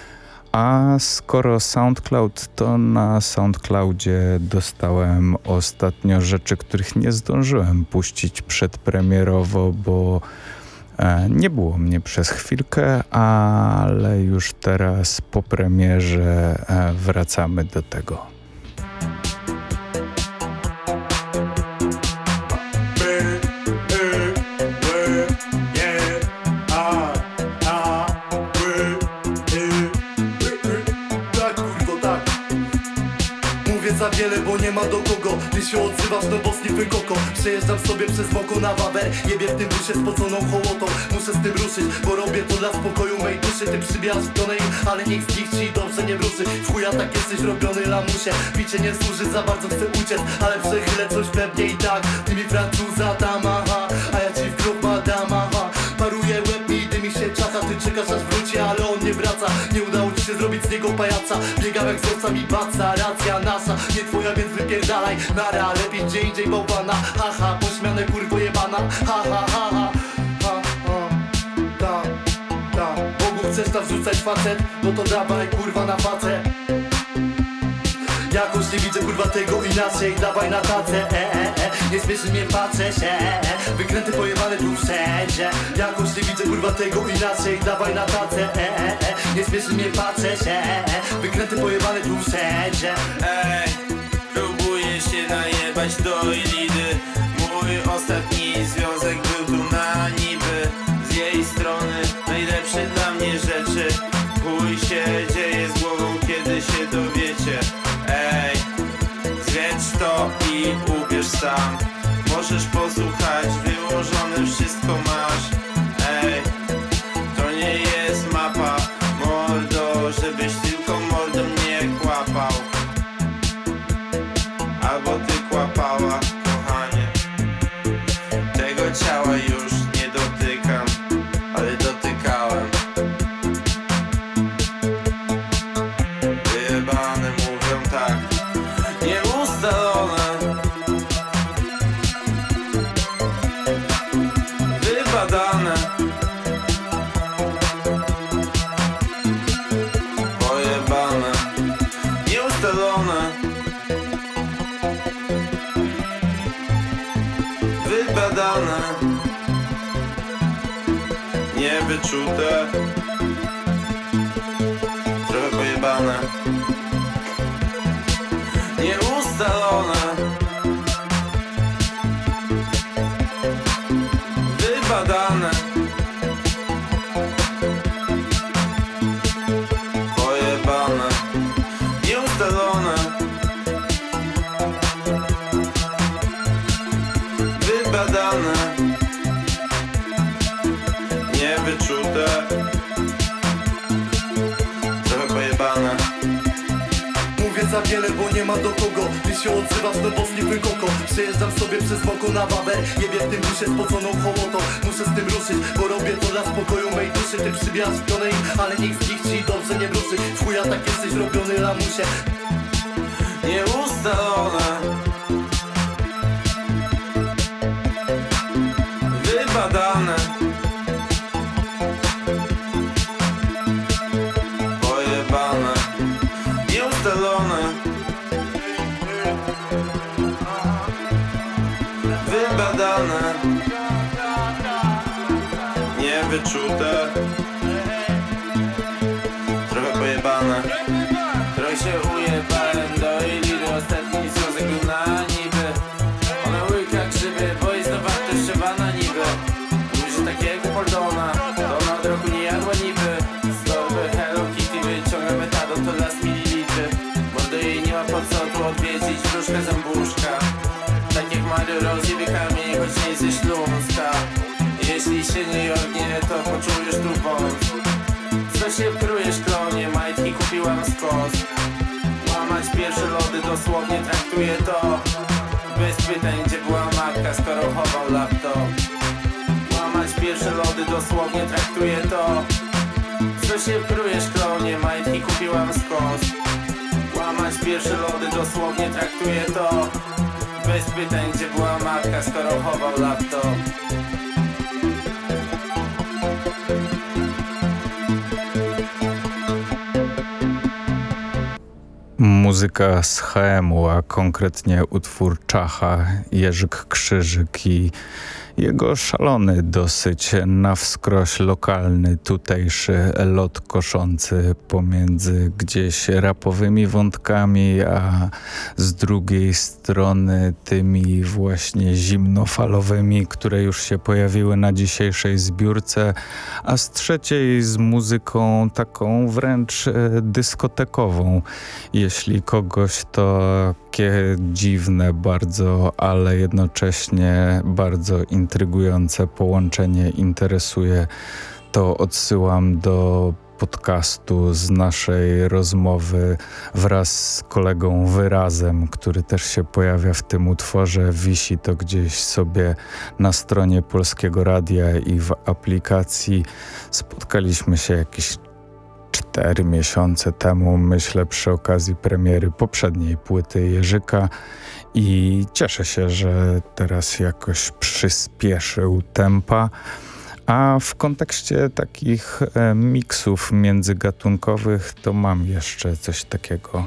A skoro SoundCloud, to na SoundCloudzie dostałem ostatnio rzeczy, których nie zdążyłem puścić przedpremierowo, bo nie było mnie przez chwilkę, ale już teraz po premierze wracamy do tego. Za wiele, bo nie ma do kogo. Ty się odzywasz, no bo snify koko. Przejeżdżam sobie przez Moko na Wawer. Jebie w tym busie spoconą hołotą. Muszę z tym ruszyć, bo robię to dla spokoju mej duszy. Ty przybijasz w tonę im, ale nikt z nich ci dobrze nie wróży. W chuja tak jesteś robiony lamusie. Picie nie służy, za bardzo chcę uciec, ale przechylę coś pewnie i tak. Ty mi Francuza tam, aha, a ja ci w klub madam, aha. Paruje łeb mi, dymi się czaka. Ty czekasz aż wróci, ale on nie wraca. Nie udało ci się zrobić z niego pajaca. Biegam jak z owcami baca, racja nasza nie twoja, więc wypierdalaj. Nara, lepiej gdzie indziej bałwana. Haha, pośmiane kurwo jebana. Ha, ha, ha, ha. Ha, ha. Ta, ta. Bogu chcesz tam wrzucać facet? No to dawaj kurwa na facet. Jakoś nie widzę kurwa tego inaczej. Dawaj na tacę, nie śmieszy mnie, patrzę się. Wykręty pojebane tu wszędzie. Jakoś nie widzę kurwa tego inaczej. Dawaj na tacę, nie śmieszy mnie, patrzę się. Wykręty pojebane tu wszędzie. Ej, próbuję się najebać do Ilidy. Mój ostatni związek był tu na niby. Z jej strony najlepsze dla mnie rzeczy. Chuj się dzieje z głową, kiedy się dowiecie. Ej, zwiedź to i ubierz sam. Możesz posłuchać, wyłożone wszystko masz. Ej, to nie jest mapa, mordo, żebyś tylko mordą nie kłapał. Albo ty kłapała, kochanie. Tego ciała już nie dotykam, ale dotykałem. Wyjebane mówią tak, nieustalone, wybadane, pojebane, nieustalone, wybadane, niewyczute, trochę pojebane, nieustalone, wybadane, pojebane, nieustalone, wybadane, niewyczute, trochę pojebane. Mówię za wiele, bo nie ma do kogo. Ty się odzywasz, no bo snify koko. Przejeżdżam sobie przez Moko na Wawer. Jebie w tym busie spoconą hołotą. Muszę z tym ruszyć, bo robię to dla spokoju mej duszy. Ty przybijasz w tonę im, ale nikt z nich ci dobrze nie wróży. W chuja tak jesteś robiony lamusie. Nieustalone, wybadane, pojebane, nieustalone, wybadane, niewyczute, trochę pojebane. Trochę się ujebałem do Ilidy, ostatni związek był na niby. Ona łyka grzyby, bo jest dowartościowana niby. Mówi, że takiego Poldona, to ona od roku nie jadła niby. Z torby Hello Kitty wyciąga metadon, to las mililitry. Mordo jej nie ma po co tu odwiedzić, wróżka zębuszka. Tak jak Mario rozjebie kamień, choć nie ze Śląska. Jeśli się nie jognie, to poczujesz tu bądź. Co się prujesz, klonie, majtki kupiłam z kos. Łamać pierwsze lody, dosłownie traktuję to. Bez pytań, gdzie była matka, skoro chował laptop. Łamać pierwsze lody, dosłownie traktuję to. Co się prujesz, klonie, majtki kupiłam z kos. Łamać pierwsze lody, dosłownie traktuję to. Bez pytań, gdzie była matka, skoro chował laptop. Muzyka z HM-u, a konkretnie utwór Czacha, Jerzyk Krzyżyk i jego szalony, dosyć na wskroś lokalny, tutejszy lot koszący pomiędzy gdzieś rapowymi wątkami, a z drugiej strony tymi właśnie zimnofalowymi, które już się pojawiły na dzisiejszej zbiórce, a z trzeciej z muzyką taką wręcz dyskotekową. Jeśli kogoś to takie dziwne bardzo, ale jednocześnie bardzo intrygujące połączenie interesuje, to odsyłam do podcastu z naszej rozmowy wraz z kolegą Wyrazem, który też się pojawia w tym utworze. Wisi to gdzieś sobie na stronie Polskiego Radia i w aplikacji. Spotkaliśmy się jakieś 4 miesiące temu, myślę, przy okazji premiery poprzedniej płyty Jerzyka i cieszę się, że teraz jakoś przyspieszył tempa. A w kontekście takich miksów międzygatunkowych to mam jeszcze coś takiego.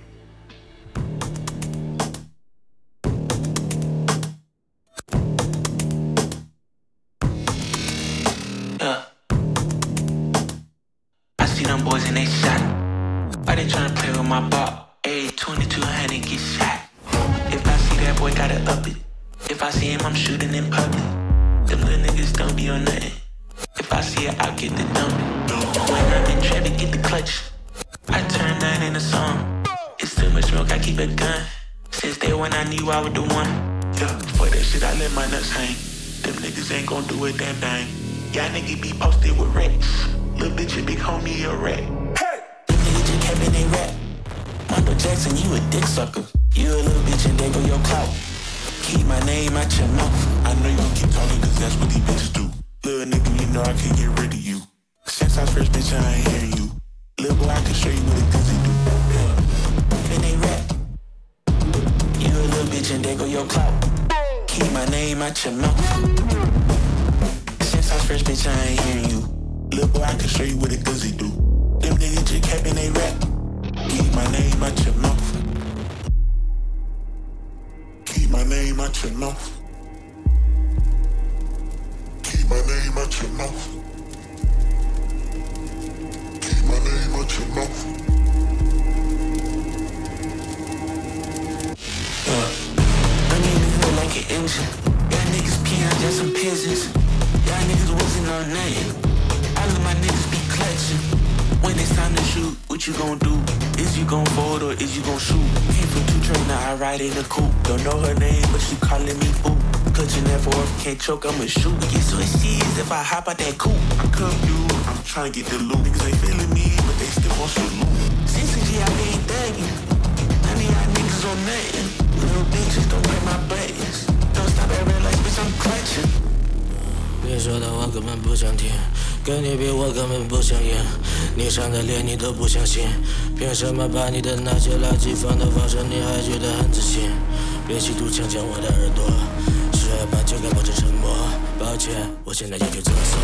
boys and they shot. Why they tryna play with my ball? Ayy, 2200 get shot. If I see that boy, gotta up it. If I see him, I'm shooting in public. Them little niggas don't be on nothing. If I see it, I'll get the dumping. When I'm in traffic, get the clutch. I turn that into song. It's too much smoke, I keep a gun. Since day one, I knew I was the one. Yeah, for that shit, I let my nuts hang. Them niggas ain't gon' do a damn thing. Y'all niggas be posted with racks. Lil' bitch, your big homie, a rat. Hey! Them niggas just capping they rap. Michael Jackson, you a dick sucker. You a little bitch and they go your clout. Keep my name out your mouth. I know you gon' keep talking cause that's what these bitches do. Little nigga, you know I can't get rid of you. Since I first bitch, I ain't hearing you. Little boy, I can show you what a dizzy do. Then they rap. You a little bitch and they go your clout. Keep my name out your mouth. Since I first bitch, I ain't hearing you. Little boy, I can show you what a dizzy do. Them niggas just capping they rap. Keep my name out your mouth. Keep my name out your mouth. Keep my name out your mouth. Keep my name out your mouth. I need to feel like an engine. Y'all niggas peeing just some pigeons. Y'all niggas wasn't on nothing. All of my niggas be clutching. When it's time to shoot, what you gon' do? Is you gon' fold or is you gon' shoot? Came from 2 train, now I ride in a coupe. Don't know her name, but she calling me boo. Clutching that for her, can't choke, I'ma shoot. Get so seized if I hop out that coupe. I come through, I'm trying to get the loot. Niggas ain't feeling me, but they still want salute. Since the G, I ain't thugging. None of y'all niggas on nothing. Little bitches don't break my buttons. Don't stop at red lights, bitch, I'm clutching. 你说的话根本不想听，跟你比我根本不想赢，你唱的连你都不相信，凭什么把你的那些垃圾放到网上，你还觉得很自信？别企图强抢我的耳朵，是害怕就该保持沉默，抱歉，我现在要去厕所。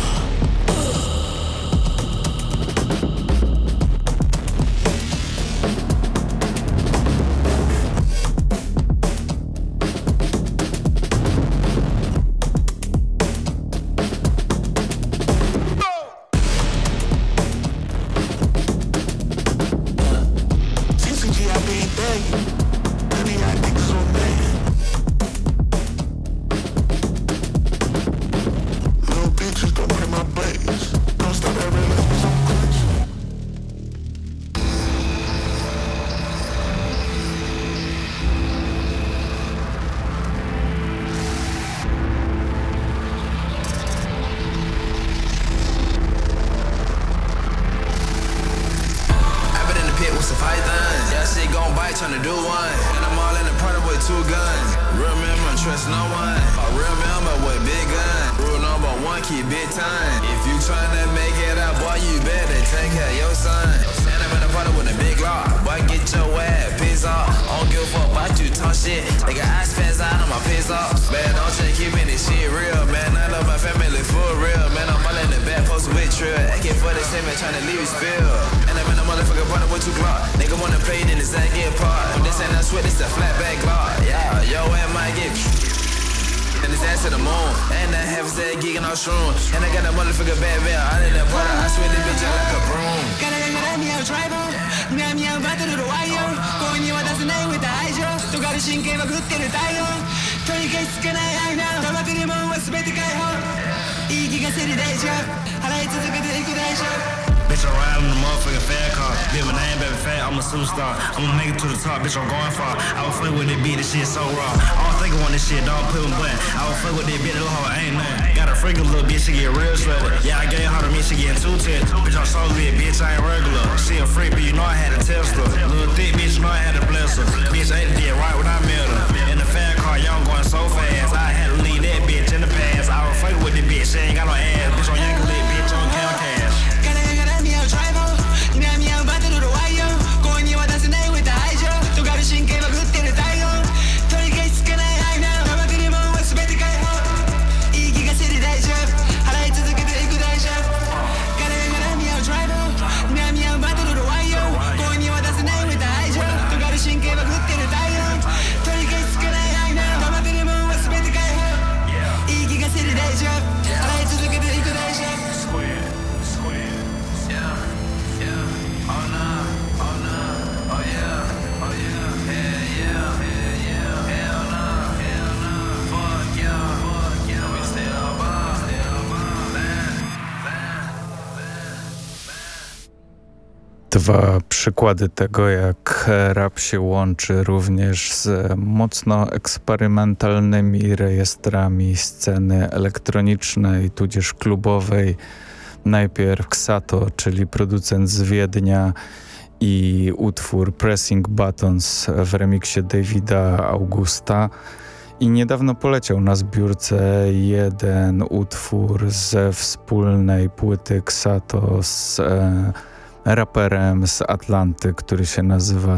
Bitch, I'm riding the motherfucking fat car. Build my name, baby, fat, I'm a superstar. I'ma make it to the top, bitch, I'm going far. I was fuck with this beat, this shit so raw. I don't think I want this shit, don't put my button. I was fuck with this bitch, little hoe, ain't nothing. Got a freaking little bitch, she get real sweaty. Yeah, I gave her to me, she getting too tight. Bitch, I'm so lit, bitch, I ain't regular. She a freak, but you know I had to test her. Little thick bitch, you know I had to bless her. Bitch, I did right when I met her. In the fat car, y'all going so fast. I had to leave that bitch in the past. I was fucking with this bitch, she ain't got no ass. Bitch, on Yankee lit, bitch, on Count Cash. Dwa przykłady tego, jak rap się łączy również z mocno eksperymentalnymi rejestrami sceny elektronicznej, tudzież klubowej. Najpierw Xato, czyli producent z Wiednia, i utwór Pressing Buttons w remiksie Davida Augusta. I niedawno poleciał na zbiórce jeden utwór ze wspólnej płyty Xato z raperem z Atlanty, który się nazywa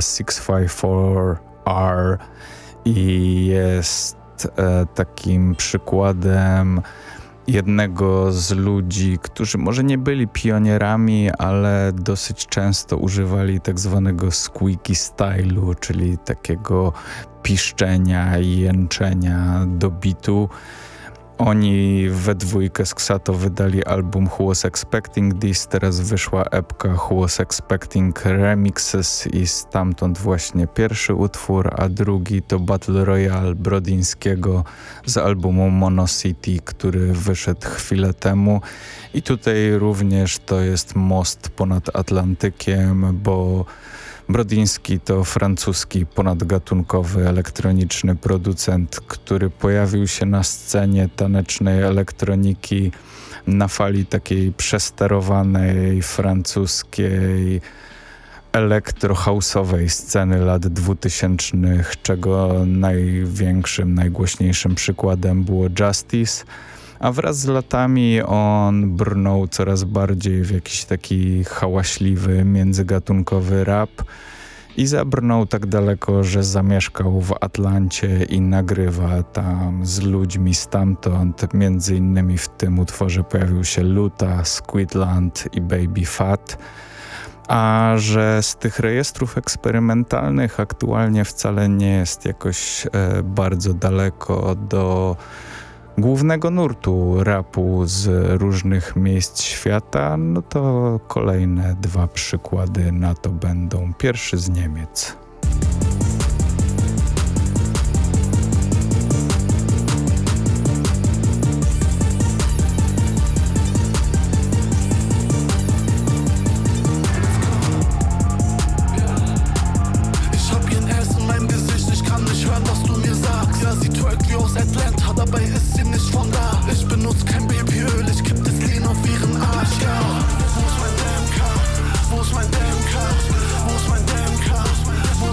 654R i jest takim przykładem jednego z ludzi, którzy może nie byli pionierami, ale dosyć często używali tak zwanego squeaky stylu, czyli takiego piszczenia i jęczenia do bitu. Oni we dwójkę z Xato wydali album Who Was Expecting This, teraz wyszła epka Who Was Expecting Remixes i stamtąd właśnie pierwszy utwór, a drugi to Battle Royale Brodyńskiego z albumu Mono City, który wyszedł chwilę temu. I tutaj również to jest most ponad Atlantykiem, bo Brodyński to francuski, ponadgatunkowy, elektroniczny producent, który pojawił się na scenie tanecznej elektroniki na fali takiej przesterowanej, francuskiej, elektro-house'owej sceny lat 2000, czego największym, najgłośniejszym przykładem było Justice. A wraz z latami on brnął coraz bardziej w jakiś taki hałaśliwy, międzygatunkowy rap i zabrnął tak daleko, że zamieszkał w Atlancie i nagrywa tam z ludźmi stamtąd. Między innymi w tym utworze pojawił się Luta, Squidland i Baby Fat. A że z tych rejestrów eksperymentalnych aktualnie wcale nie jest jakoś bardzo daleko do głównego nurtu rapu z różnych miejsc świata, no to kolejne dwa przykłady na to będą. Pierwszy z Niemiec. Wo ist mein Damn Car?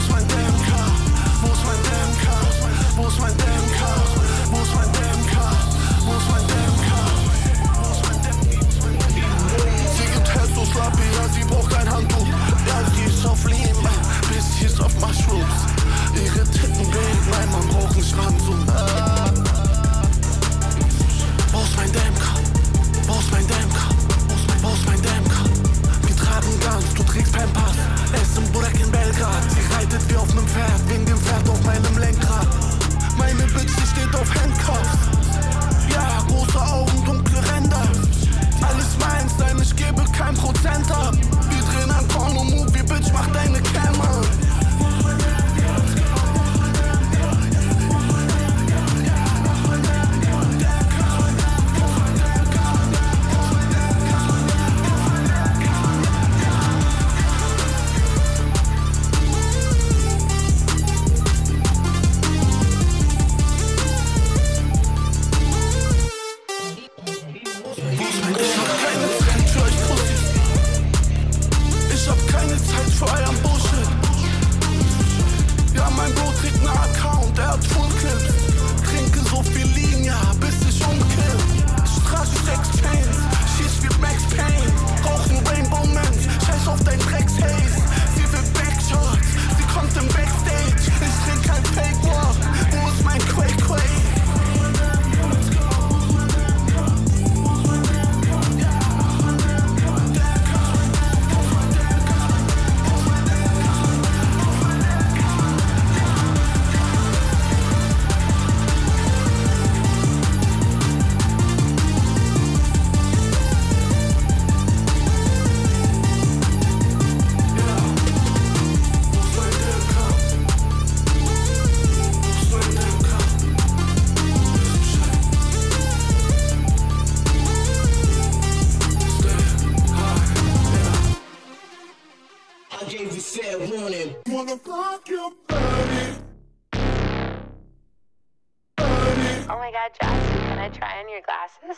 Oh my god, Jackson, can I try on your glasses?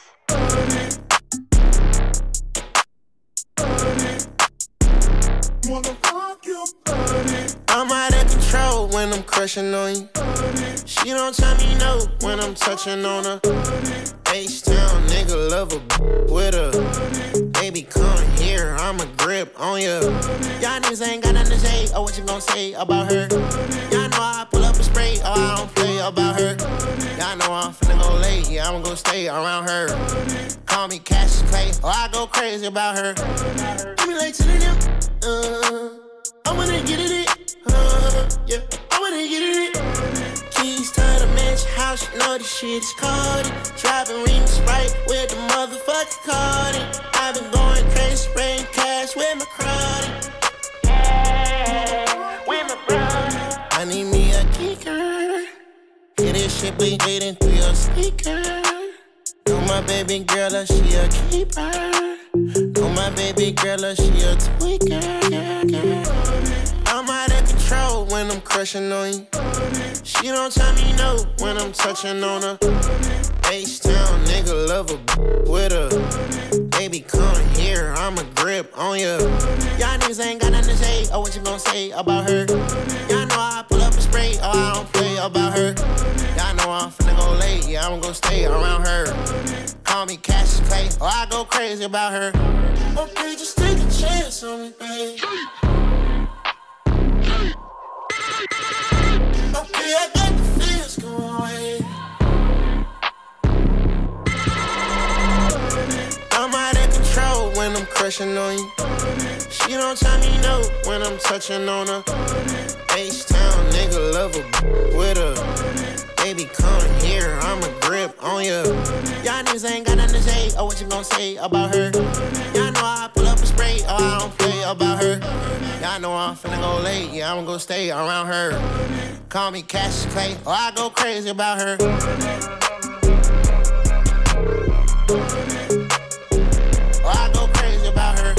I'm out of control when I'm crushing on you. She don't tell me no when I'm touching on her. H-Town nigga love a with her. Baby come here, I'ma grip on ya. Y'all niggas ain't got nothing to say. Oh, what you gon' say about her? Y'all know I pull up a spray. Oh, I don't play about her. Y'all know I'm finna go late. Yeah, I'ma go stay around her. Call me Cash Clay. Oh, I go crazy about her. Give me late to the them. I wanna get it. Yeah, I wanna get it. Keys to the mansion house, you know this shit is called it. Driving ring Sprite with the motherfucking card. I've been going crazy, spraying cash with my crowd. With my brother. I need me a kicker. Hear this shit bleeding through your speaker. Know my baby girl, she a keeper. Know my baby girl, she a tweaker. I'm out of control when I'm crushing on you. She don't tell me no when I'm touching on her. H-Town nigga love a with her. Baby come here, I'ma grip on ya. Y'all niggas ain't got nothing to say. Oh, what you gon' say about her? Y'all know I pull up a spray. Oh, I don't play about her. Y'all know I'm finna go late. Yeah, I'ma go stay around her. Call me Cash Clay. Oh, I go crazy about her. Okay, just take a chance on me, babe. Okay, I got the feels going away. I'm out of control when I'm crushing on you. She don't tell me no when I'm touching on her. H-Town nigga love a with her. Baby come here, I'ma grip on ya. Y'all niggas ain't got nothing to say. Oh, what you gon' say about her? Y'all know I pull up a spray. Oh, I don't play about her. Y'all know I'm finna go late. Yeah, I'ma go stay around her. Call me Cash Clay. Oh, I go crazy about her. Oh, I go crazy about her.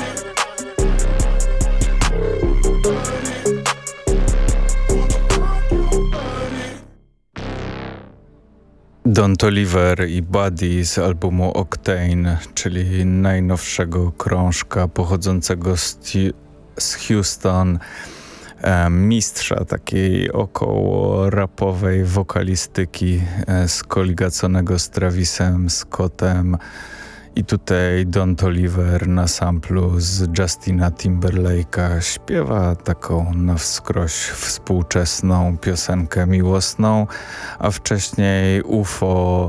Don Toliver i Buddy z albumu Octane, czyli najnowszego krążka pochodzącego z Houston, mistrza takiej około rapowej wokalistyki, skoligaconego z Travisem Scottem. I tutaj Don Toliver na samplu z Justina Timberlake'a śpiewa taką na wskroś współczesną piosenkę miłosną, a wcześniej UFO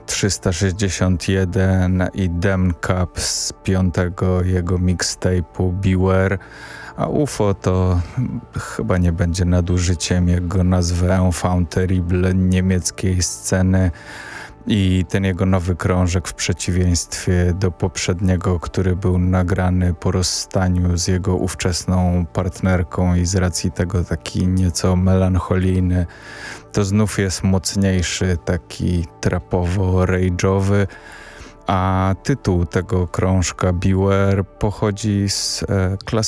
361 i Dem Cup z 5. jego mixtape'u Beware. A UFO to chyba nie będzie nadużyciem jego nazwę Enfant Terrible niemieckiej sceny. I ten jego nowy krążek, w przeciwieństwie do poprzedniego, który był nagrany po rozstaniu z jego ówczesną partnerką i z racji tego taki nieco melancholijny, to znów jest mocniejszy, taki trapowo-rage'owy. A tytuł tego krążka Beware pochodzi z